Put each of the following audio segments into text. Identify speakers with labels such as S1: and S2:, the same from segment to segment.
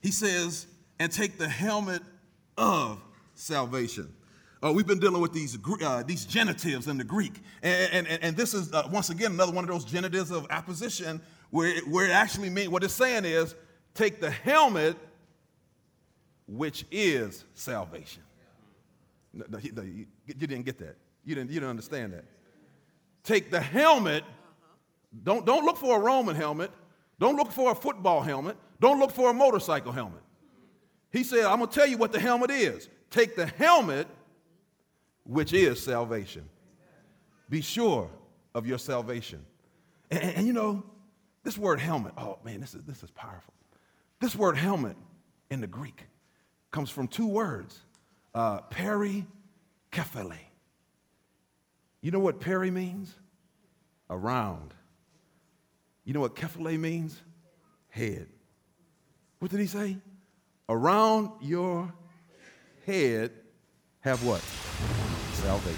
S1: He says, and take the helmet of salvation. We've been dealing with these genitives in the Greek. And this is, once again, another one of those genitives of apposition where it actually means, what it's saying is, take the helmet, which is salvation. No, you didn't get that. You didn't understand that. Take the helmet. Don't look for a Roman helmet. Don't look for a football helmet. Don't look for a motorcycle helmet. He said, I'm going to tell you what the helmet is. Take the helmet, which is salvation. Be sure of your salvation. And you know, this word helmet, oh man, this is powerful. This word helmet in the Greek comes from two words, peri, kephale. You know what peri means? Around. You know what kephale means? Head. What did he say? Around your head have what? Salvation.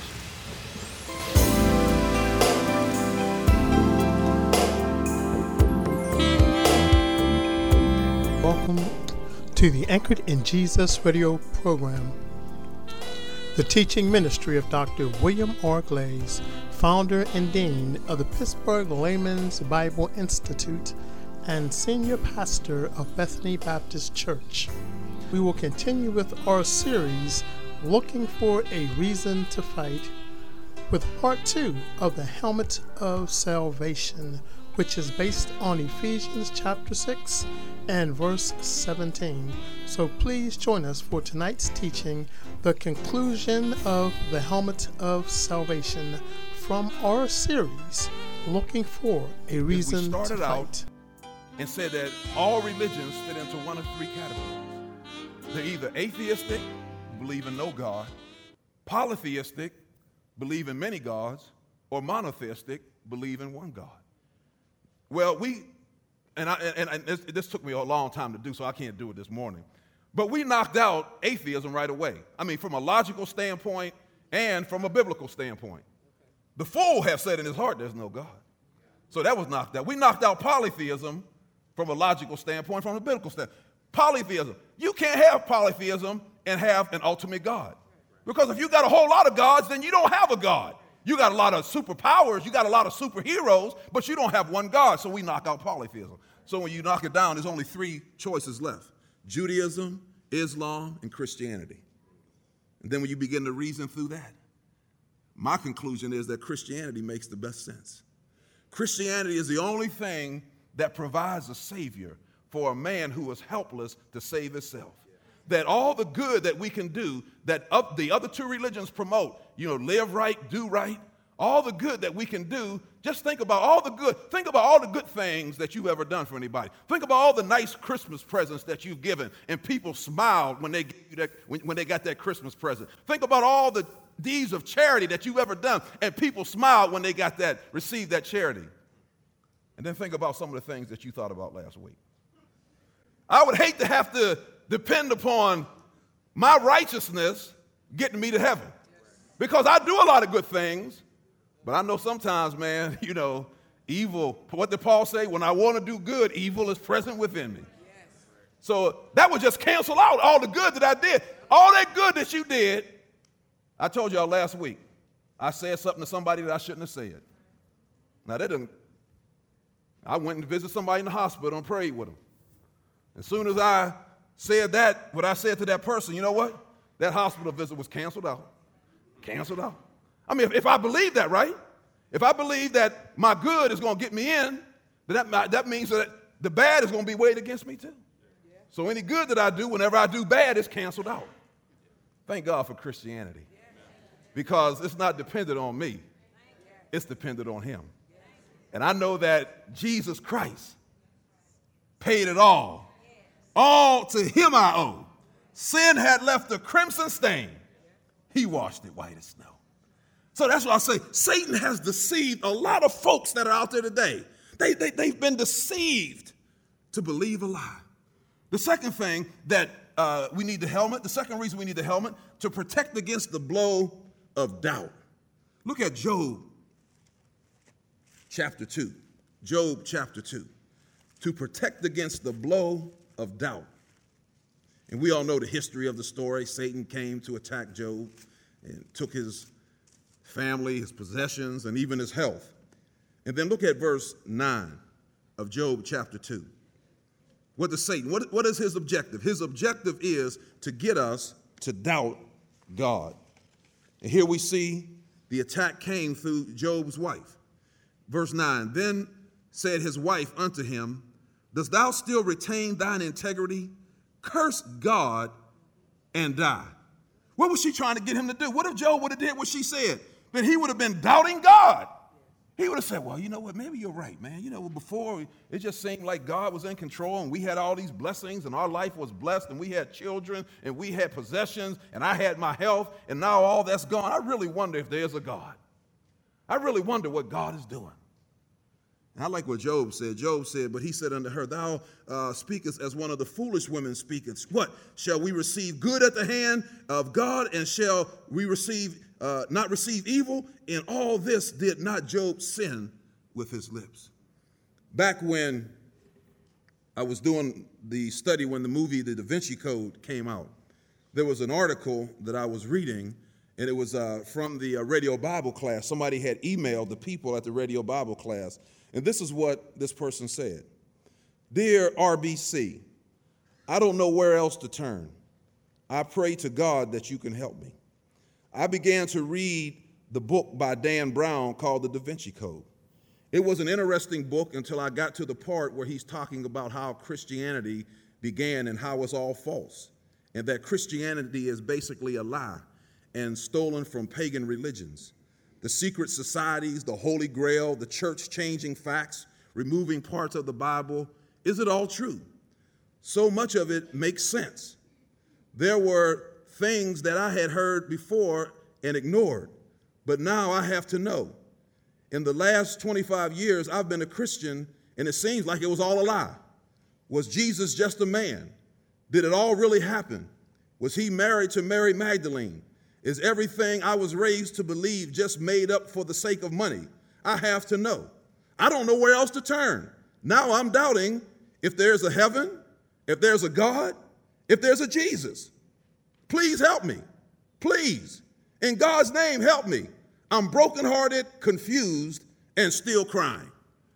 S2: Welcome to the Anchored in Jesus radio program. The teaching ministry of Dr. William R. Glaze, founder and dean of the Pittsburgh Layman's Bible Institute and senior pastor of Bethany Baptist Church. We will continue with our series, Looking for a Reason to Fight, with part 2 of the Helmet of Salvation, which is based on Ephesians chapter 6 and verse 17. So please join us for tonight's teaching, the conclusion of the Helmet of Salvation from our series, Looking for a Reason to Fight.
S1: We started out and said that all religions fit into one of three categories. They're either atheistic, believe in no God, polytheistic, believe in many gods, or monotheistic, believe in one God. Well, this took me a long time to do, so I can't do it this morning. But we knocked out atheism right away. I mean, from a logical standpoint and from a biblical standpoint. The fool has said in his heart there's no God. So that was knocked out. We knocked out polytheism from a logical standpoint, from a biblical standpoint. Polytheism. You can't have polytheism and have an ultimate God. Because if you got a whole lot of gods, then you don't have a God. You got a lot of superpowers, you got a lot of superheroes, but you don't have one God, so we knock out polytheism. So when you knock it down, there's only three choices left: Judaism, Islam, and Christianity. And then when you begin to reason through that, my conclusion is that Christianity makes the best sense. Christianity is the only thing that provides a savior for a man who is helpless to save himself. That all the good that we can do, that the other two religions promote, live right, do right, all the good that we can do, just think about all the good things that you've ever done for anybody. Think about all the nice Christmas presents that you've given, and people smiled when they gave you that, when they got that Christmas present. Think about all the deeds of charity that you've ever done, and people smiled when they received that charity. And then think about some of the things that you thought about last week. I would hate to have to depend upon my righteousness getting me to heaven. Because I do a lot of good things, but I know sometimes, man, evil, what did Paul say? When I want to do good, evil is present within me. So that would just cancel out all the good that I did. All that good that you did, I told y'all last week, I said something to somebody that I shouldn't have said. Now, I went and visited somebody in the hospital and prayed with them. As soon as I said that, what I said to that person, you know what? That hospital visit was canceled out. Canceled out. I mean, if I believe that, right? If I believe that my good is going to get me in, that means that the bad is going to be weighed against me too. So any good that I do, whenever I do bad, is canceled out. Thank God for Christianity. Because it's not dependent on me. It's dependent on him. And I know that Jesus Christ paid it all. All to him I owe. Sin had left a crimson stain. He washed it white as snow. So that's why I say Satan has deceived a lot of folks that are out there today. They've been deceived to believe a lie. The second thing that we need the helmet, the second reason we need the helmet, to protect against the blow of doubt. Look at Job chapter 2. Job chapter 2. To protect against the blow of doubt. And we all know the history of the story. Satan came to attack Job and took his family, his possessions, and even his health. And then look at verse 9 of Job chapter 2. What does Satan, what is his objective? His objective is to get us to doubt God. And here we see the attack came through Job's wife. Verse 9, then said his wife unto him, dost thou still retain thine integrity? Curse God and die. What was she trying to get him to do? What if Job would have did what she said? Then he would have been doubting God. He would have said, well, you know what, maybe you're right, man. You know, before it just seemed like God was in control and we had all these blessings and our life was blessed and we had children and we had possessions and I had my health and now all that's gone. I really wonder if there's a God. I really wonder what God is doing. And I like what Job said. Job said, but he said unto her, thou speakest as one of the foolish women speaketh. What? Shall we receive good at the hand of God and shall we not receive evil? In all this did not Job sin with his lips. Back when I was doing the study when the movie The Da Vinci Code came out, there was an article that I was reading, and it was from the radio Bible class. Somebody had emailed the people at the radio Bible class, and this is what this person said. Dear RBC, I don't know where else to turn. I pray to God that you can help me. I began to read the book by Dan Brown called The Da Vinci Code. It was an interesting book until I got to the part where he's talking about how Christianity began and how it's all false, and that Christianity is basically a lie and stolen from pagan religions. The secret societies, the Holy Grail, the church changing facts, removing parts of the Bible. Is it all true? So much of it makes sense. There were things that I had heard before and ignored, but now I have to know. In the last 25 years, I've been a Christian, and it seems like it was all a lie. Was Jesus just a man? Did it all really happen? Was he married to Mary Magdalene? Is everything I was raised to believe just made up for the sake of money? I have to know. I don't know where else to turn. Now I'm doubting if there's a heaven, if there's a God, if there's a Jesus. Please help me. Please. In God's name, help me. I'm brokenhearted, confused, and still crying.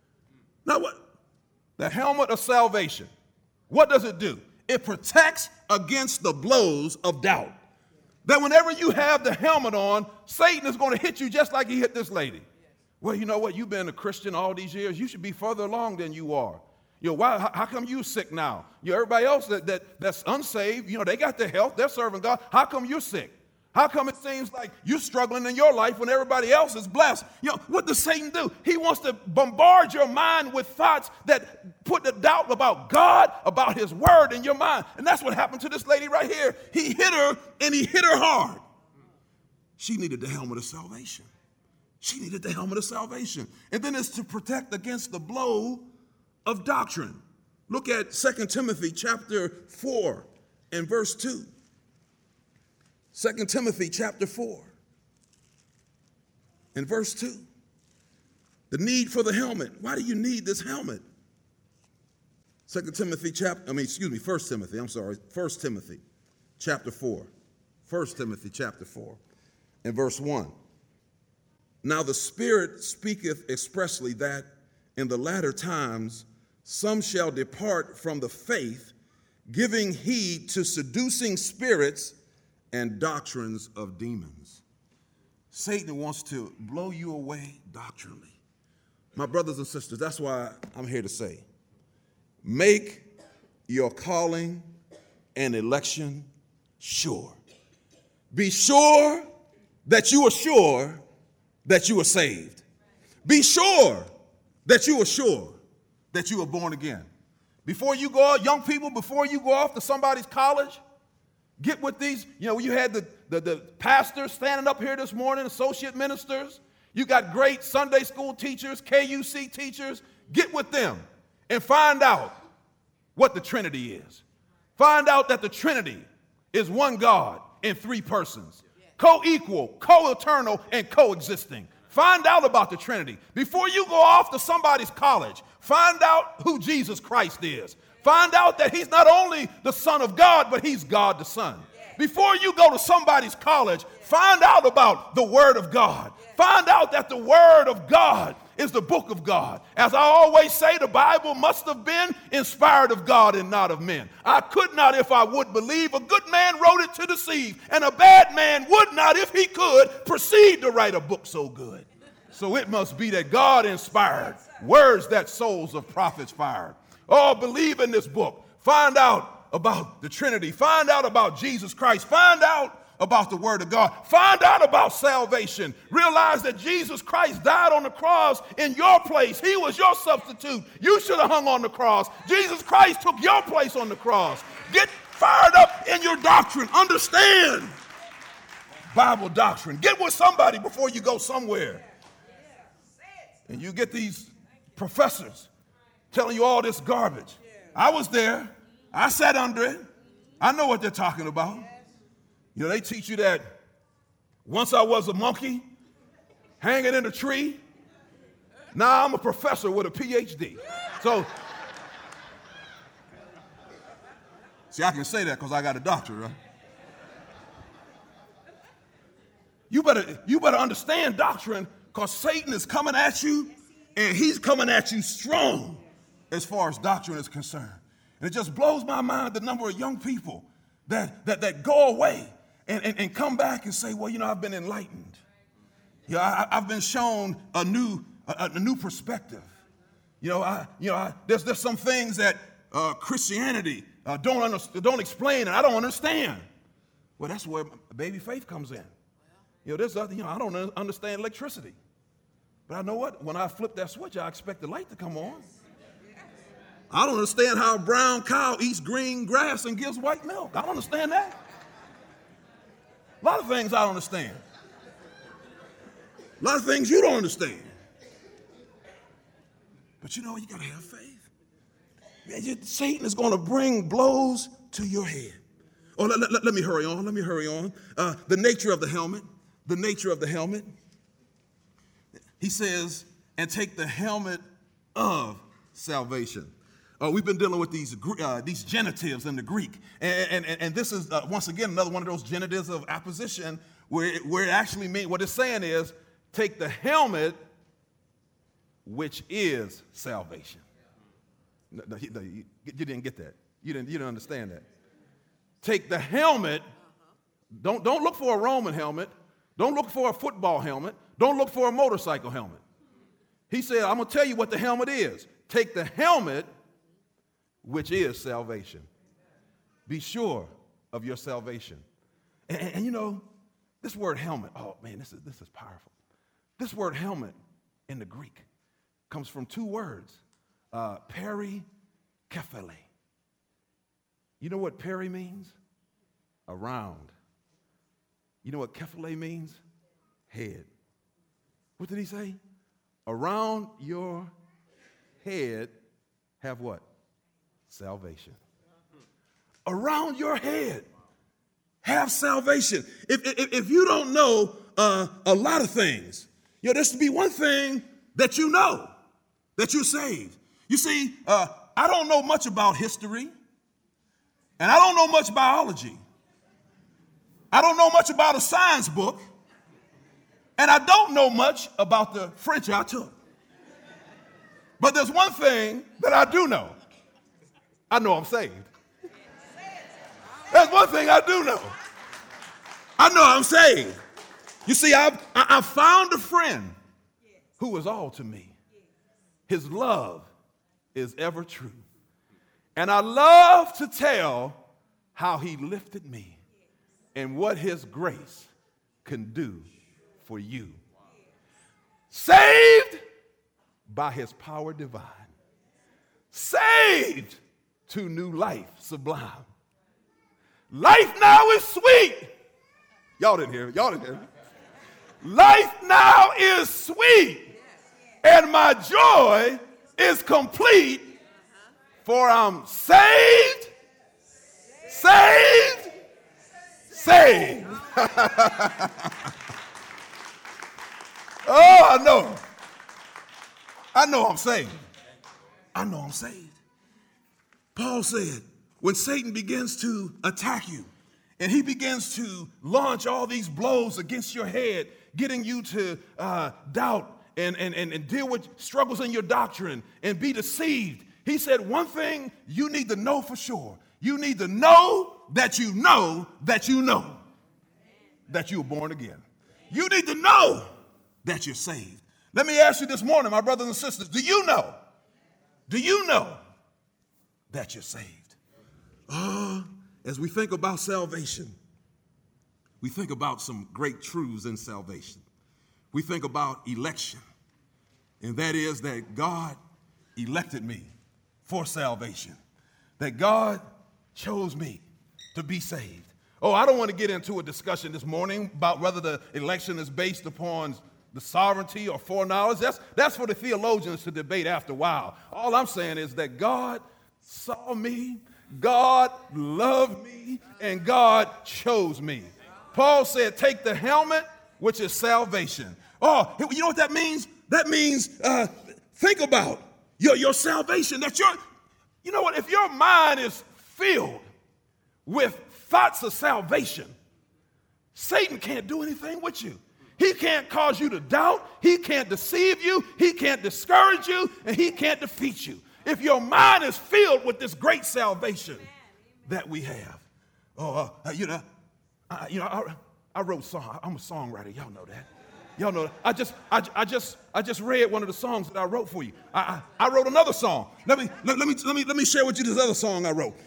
S1: Now what? The helmet of salvation. What does it do? It protects against the blows of doubt. That whenever you have the helmet on, Satan is going to hit you just like he hit this lady. Well, you know what? You've been a Christian all these years. You should be further along than you are. You know, why? How come you sick now? You know, everybody else that's unsaved, you know, they got their health. They're serving God. How come you're sick? How come it seems like you're struggling in your life when everybody else is blessed? You know, what does Satan do? He wants to bombard your mind with thoughts that put the doubt about God, about his word in your mind. And that's what happened to this lady right here. He hit her, and he hit her hard. She needed the helmet of salvation. She needed the helmet of salvation. And then it's to protect against the blow of doctrine. Look at 2 Timothy chapter 4 and verse 2. 2 Timothy chapter 4 and verse 2. The need for the helmet. Why do you need this helmet? 1 Timothy chapter 4. 1 Timothy chapter 4. 1 Timothy chapter 4 and verse 1. Now the Spirit speaketh expressly that in the latter times some shall depart from the faith, giving heed to seducing spirits and doctrines of demons. Satan wants to blow you away doctrinally. My brothers and sisters, that's why I'm here to say, make your calling and election sure. Be sure that you are sure that you are saved. Be sure that you are sure that you are born again. Before you go out, young people, before you go off to somebody's college, get with these, you know, you had the pastors standing up here this morning, associate ministers. You got great Sunday school teachers, KUC teachers. Get with them and find out what the Trinity is. Find out that the Trinity is one God in three persons, co-equal, co-eternal, and coexisting. Find out about the Trinity. Before you go off to somebody's college, find out who Jesus Christ is. Find out that he's not only the Son of God, but he's God the Son. Before you go to somebody's college, find out about the Word of God. Find out that the Word of God is the book of God. As I always say, the Bible must have been inspired of God and not of men. I could not, if I would believe, a good man wrote it to deceive, and a bad man would not, if he could, proceed to write a book so good. So it must be that God inspired words that souls of prophets fired. Oh, believe in this book. Find out about the Trinity. Find out about Jesus Christ. Find out about the Word of God. Find out about salvation. Realize that Jesus Christ died on the cross in your place. He was your substitute. You should have hung on the cross. Jesus Christ took your place on the cross. Get fired up in your doctrine. Understand Bible doctrine. Get with somebody before you go somewhere. And you get these professors telling you all this garbage. I was there. I sat under it. I know what they're talking about. You know, they teach you that once I was a monkey hanging in a tree. Now I'm a professor with a PhD. So, see, I can say that because I got a doctorate, right? You better understand doctrine, because Satan is coming at you, and he's coming at you strong as far as doctrine is concerned. And it just blows my mind the number of young people that go away and come back and say, well, you know, I've been enlightened. I've been shown a new perspective. There's some things that Christianity don't explain, and I don't understand. Well, that's where baby faith comes in. I don't understand electricity. But I know what? When I flip that switch, I expect the light to come on. I don't understand how a brown cow eats green grass and gives white milk. I don't understand that. A lot of things I don't understand. A lot of things you don't understand. But you know, you got to have faith. Man, Satan is going to bring blows to your head. Oh, let me hurry on. The nature of the helmet. The nature of the helmet. He says, and take the helmet of salvation. We've been dealing with these genitives in the Greek. And this is, once again, another one of those genitives of apposition where it actually means, what it's saying is, take the helmet, which is salvation. No, you didn't get that. You didn't understand that. Take the helmet. Don't look for a Roman helmet. Don't look for a football helmet. Don't look for a motorcycle helmet. He said, I'm going to tell you what the helmet is. Take the helmet, which is salvation. Be sure of your salvation. And you know, this word helmet, oh man, this is powerful. This word helmet in the Greek comes from two words, peri, kephale. You know what peri means? Around. You know what kephale means? Head. What did he say? Around your head have what? Salvation. Around your head have salvation. If you don't know a lot of things, there should be one thing that you know, that you're saved. You see, I don't know much about history, and I don't know much biology. I don't know much about a science book, and I don't know much about the French I took. But there's one thing that I do know. I know I'm saved. That's one thing I do know. I know I'm saved. You see, I found a friend who is all to me. His love is ever true. And I love to tell how he lifted me and what his grace can do for you. Saved by his power divine. Saved to new life sublime. Life now is sweet. Y'all didn't hear it. Life now is sweet, and my joy is complete, for I'm saved. Oh, I know I'm saved. Paul said, when Satan begins to attack you and he begins to launch all these blows against your head, getting you to doubt and deal with struggles in your doctrine and be deceived, he said one thing you need to know for sure. You need to know that you know that you know that you were born again. You need to know that you're saved. Let me ask you this morning, my brothers and sisters, do you know that you're saved? As we think about salvation, we think about some great truths in salvation. We think about election, and that is that God elected me for salvation, that God chose me to be saved. Oh, I don't want to get into a discussion this morning about whether the election is based upon the sovereignty or foreknowledge. That's for the theologians to debate after a while. All I'm saying is that God saw me, God loved me, and God chose me. Paul said, take the helmet, which is salvation. Oh, you know what that means? That means think about your salvation. You know what? If your mind is filled with thoughts of salvation, Satan can't do anything with you. He can't cause you to doubt. He can't deceive you. He can't discourage you, and he can't defeat you. If your mind is filled with this great salvation that we have. I wrote song. I'm a songwriter. Y'all know that. Y'all know that. I just read one of the songs that I wrote for you. I wrote another song. Let me share with you this other song I wrote.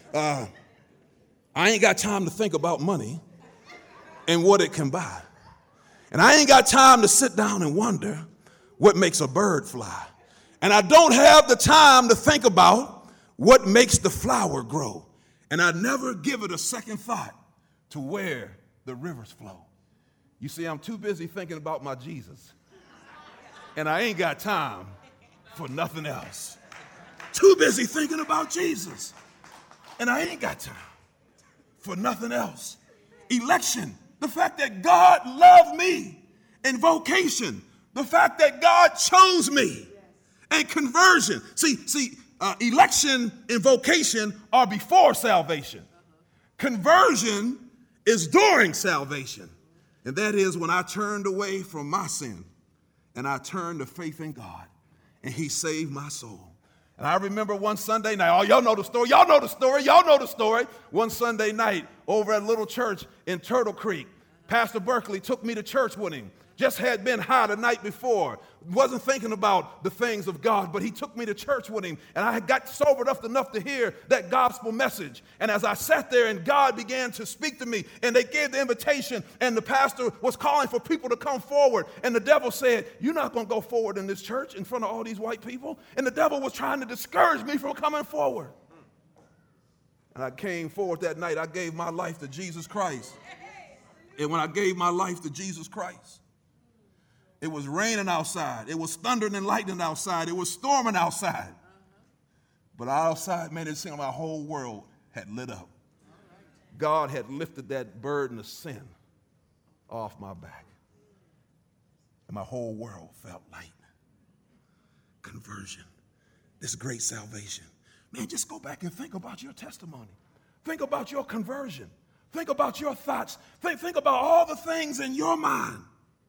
S1: I ain't got time to think about money and what it can buy. And I ain't got time to sit down and wonder what makes a bird fly. And I don't have the time to think about what makes the flower grow. And I never give it a second thought to where the rivers flow. You see, I'm too busy thinking about my Jesus. And I ain't got time for nothing else. Too busy thinking about Jesus. And I ain't got time for nothing else. Election, the fact that God loved me. And vocation, the fact that God chose me. And conversion. See, election and vocation are before salvation. Conversion is during salvation. And that is when I turned away from my sin and I turned to faith in God, and he saved my soul. And I remember one Sunday night, oh, y'all know the story. One Sunday night over at a little church in Turtle Creek, Pastor Berkeley took me to church with him. Just had been high the night before. Wasn't thinking about the things of God, but he took me to church with him. And I had got sobered up enough to hear that gospel message. And as I sat there and God began to speak to me, and they gave the invitation, and the pastor was calling for people to come forward. And the devil said, you're not going to go forward in this church in front of all these white people. And the devil was trying to discourage me from coming forward. And I came forward that night. I gave my life to Jesus Christ. And when I gave my life to Jesus Christ, it was raining outside. It was thundering and lightning outside. It was storming outside. But outside, man, it seemed like my whole world had lit up. God had lifted that burden of sin off my back. And my whole world felt light. Conversion. This great salvation. Man, just go back and think about your testimony. Think about your conversion. Think about your thoughts. Think about all the things in your mind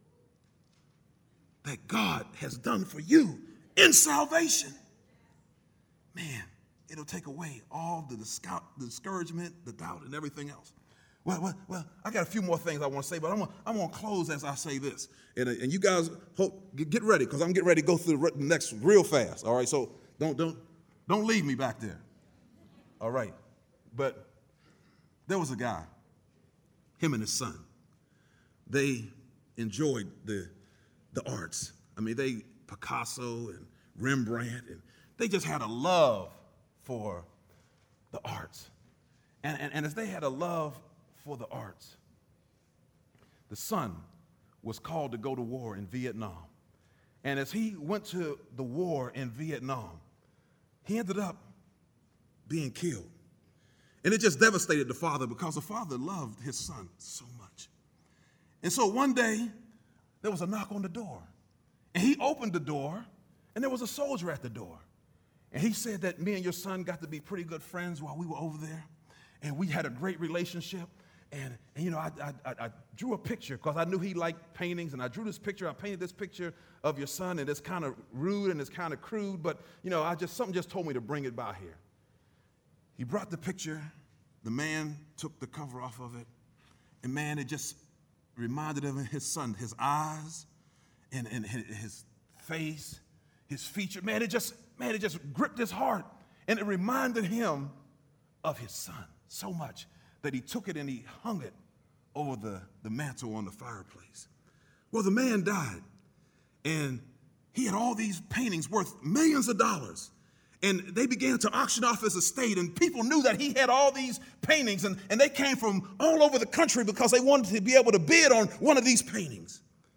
S1: that God has done for you in salvation. Man, it'll take away all the discouragement, the doubt, and everything else. Well, I got a few more things I want to say, but I'm going to close as I say this. And you guys get ready, because I'm getting ready to go through the next real fast. All right, so don't leave me back there. All right, but there was a guy, him and his son. They enjoyed the arts. I mean, Picasso and Rembrandt, and they just had a love for the arts. And as they had a love for the arts, the son was called to go to war in Vietnam. And as he went to the war in Vietnam, he ended up being killed. And it just devastated the father, because the father loved his son so much. And so one day, there was a knock on the door. And he opened the door, and there was a soldier at the door. And he said that me and your son got to be pretty good friends while we were over there. And we had a great relationship. And you know, I drew a picture because I knew he liked paintings. And I drew this picture. I painted this picture of your son. And it's kind of rude and it's kind of crude. But, you know, something just told me to bring it by here. He brought the picture. The man took the cover off of it. And, man, it just reminded him of his son, his eyes and his face, his feature. Man, it just gripped his heart. And it reminded him of his son so much that he took it and he hung it over the mantle on the fireplace. Well, the man died, and he had all these paintings worth millions of dollars. And they began to auction off his estate, and people knew that he had all these paintings, and they came from all over the country because they wanted to be able to bid on one of these paintings.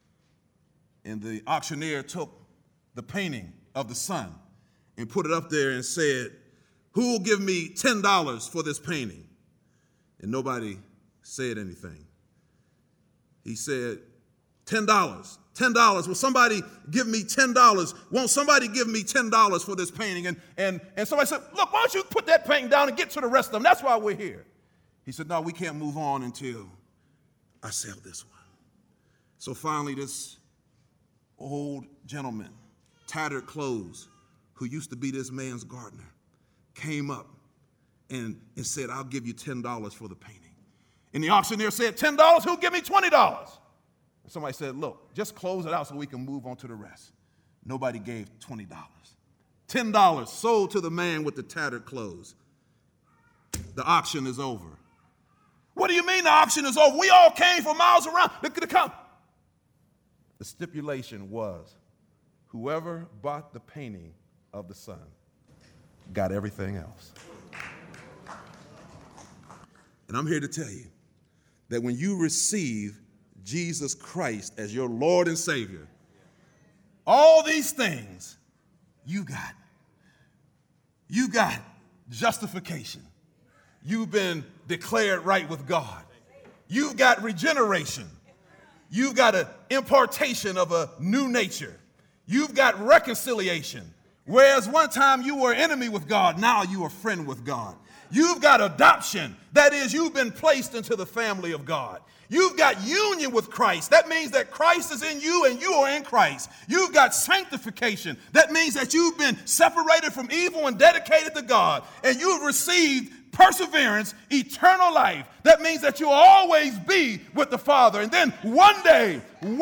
S1: And the auctioneer took the painting of the son and put it up there and said, "Who will give me $10 for this painting?" And nobody said anything. He said, $10. $10. Will somebody give me $10? Won't somebody give me $10 for this painting? And somebody said, "Look, why don't you put that painting down and get to the rest of them? That's why we're here." He said, "No, we can't move on until I sell this one." So finally, this old gentleman, tattered clothes, who used to be this man's gardener, came up and said, "I'll give you $10 for the painting." And the auctioneer said, $10? Who'll give me $20? And somebody said, "Look, just close it out so we can move on to the rest." Nobody gave $20. $10 sold to the man with the tattered clothes. The auction is over. What do you mean the auction is over? We all came from miles around. Look at the count. The stipulation was whoever bought the painting of the son got everything else. And I'm here to tell you that when you receive Jesus Christ as your Lord and Savior, all these things you got. You got justification. You've been declared right with God. You've got regeneration. You've got an impartation of a new nature. You've got reconciliation. Whereas one time you were enemy with God, now you are friend with God. You've got adoption. That is, you've been placed into the family of God. You've got union with Christ. That means that Christ is in you and you are in Christ. You've got sanctification. That means that you've been separated from evil and dedicated to God. And you've received perseverance, eternal life. That means that you'll always be with the Father. And then one day,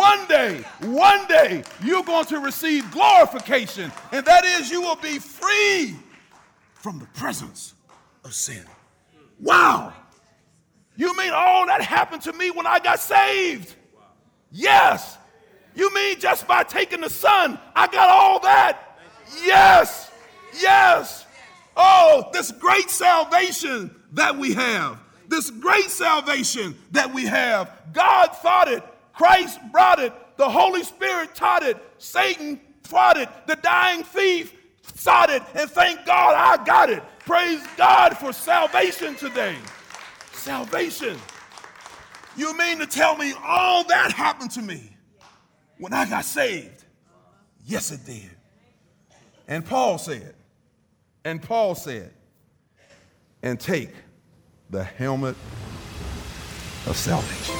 S1: you're going to receive glorification. And that is, you will be free from the presence of sin. Wow. You mean all that happened to me when I got saved? Yes. You mean just by taking the Son, I got all that? Yes. Yes. Oh, this great salvation that we have. This great salvation that we have. God thought it. Christ brought it. The Holy Spirit taught it. Satan taught it. The dying thief sought it. And thank God I got it. Praise God for salvation today. Salvation. You mean to tell me all that happened to me when I got saved? Yes, it did. And Paul said, and take the helmet of salvation.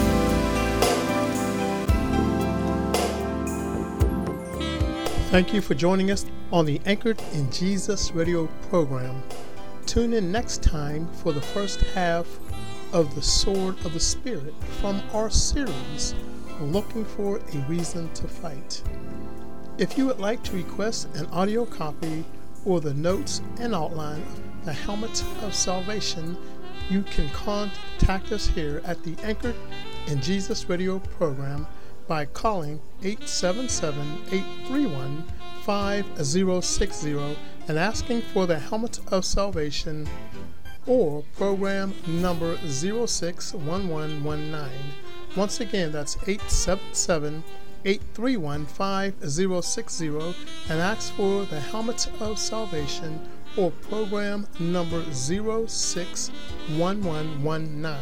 S2: Thank you for joining us on the Anchored in Jesus radio program. Tune in next time for the first half of the Sword of the Spirit from our series, Looking for a Reason to Fight. If you would like to request an audio copy or the notes and outline of the Helmet of Salvation, you can contact us here at the Anchored in Jesus radio program by calling 877-831-5060 and asking for the Helmet of Salvation or program number 061119. Once again, that's 877-831-5060 and ask for the Helmet of Salvation or program number 061119.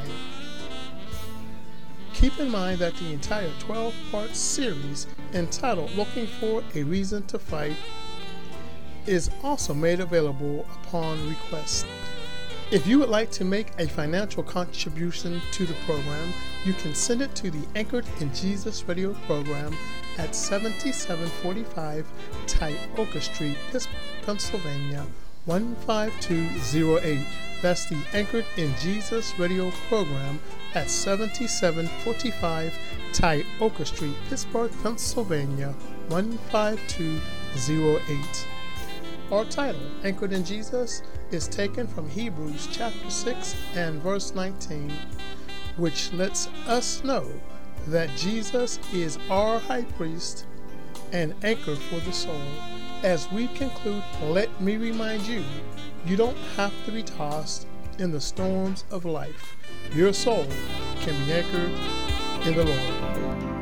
S2: Keep in mind that the entire 12-part series entitled Looking for a Reason to Fight is also made available upon request. If you would like to make a financial contribution to the program, you can send it to the Anchored in Jesus radio program at 7745 Tioga Street, Pittsburgh, Pennsylvania, 15208. That's the Anchored in Jesus radio program at 7745 Tioga Street, Pittsburgh, Pennsylvania, 15208. Our title, Anchored in Jesus, is taken from Hebrews chapter 6 and verse 19, which lets us know that Jesus is our high priest and anchor for the soul. As we conclude, let me remind you, you don't have to be tossed in the storms of life. Your soul can be anchored in the Lord.